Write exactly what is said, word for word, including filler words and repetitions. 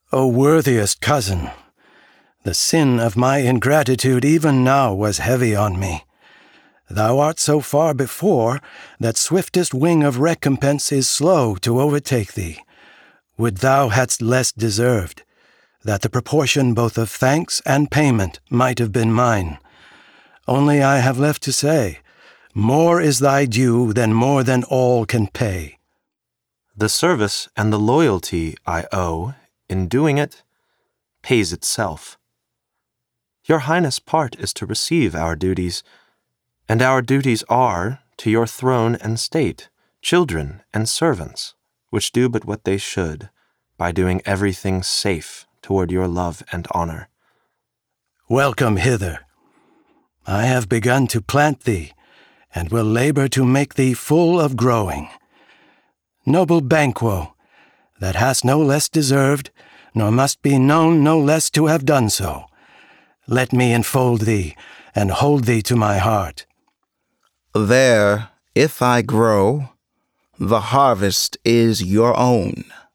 O worthiest cousin, the sin of my ingratitude even now was heavy on me. Thou art so far before that swiftest wing of recompense is slow to overtake thee. Would thou hadst less deserved, that the proportion both of thanks and payment might have been mine. Only I have left to say, more is thy due than more than all can pay. The service and the loyalty I owe, in doing it, pays itself. Your Highness' part is to receive our duties, and our duties are, to your throne and state, children and servants, which do but what they should, by doing everything safe toward your love and honor. Welcome hither. I have begun to plant thee, and will labor to make thee full of growing. Noble Banquo, that hast no less deserved, nor must be known no less to have done so, let me enfold thee, and hold thee to my heart. There, if I grow, the harvest is your own.